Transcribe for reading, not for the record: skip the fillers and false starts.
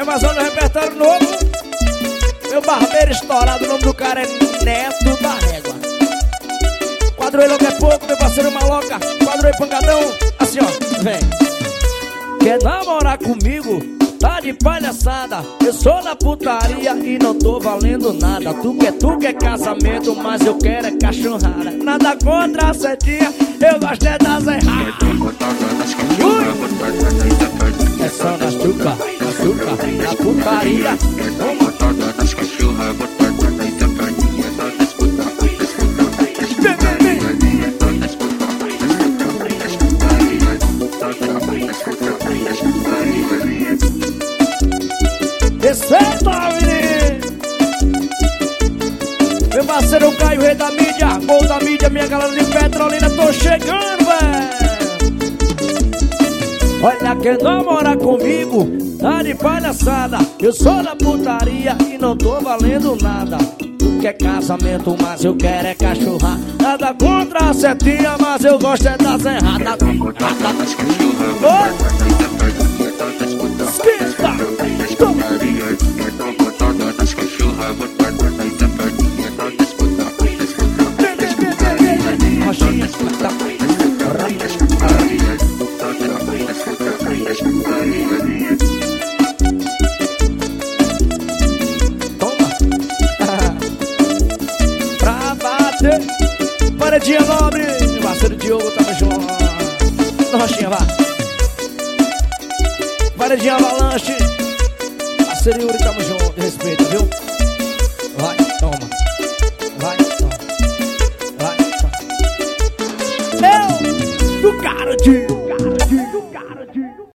informação do repertório novo. Meu barbeiro estourado, o nome do cara é Neto da Régua. Quadroei logo é pouco, meu parceiro maloca. Quadroei pancadão, assim ó, vem. Quer namorar comigo? Tá de palhaçada. Eu sou da putaria e não tô valendo nada. Tu quer casamento, mas eu quero é cachorrada. Nada contra a setinha, eu gosto é das erradas. É só na açúcar, na putaria. Respeita, menino! Meu parceiro Caio, rei da mídia, gol da mídia, minha galera de Petrolina, tô chegando, véi! Olha, quem namora comigo, tá de palhaçada. Eu sou da putaria e não tô valendo nada. Tu quer casamento, mas eu quero é cachorrar. Nada contra a setinha, mas eu gosto é das erradas. Pra bater, paredinha nobre, meu parceiro Diogo tava junto. No Rochinha, vá. Paredinha avalanche, parceiro Yuri, tamo junto, respeito, viu? Vai, toma. Vai, toma. Vai, toma. Eu, do cara de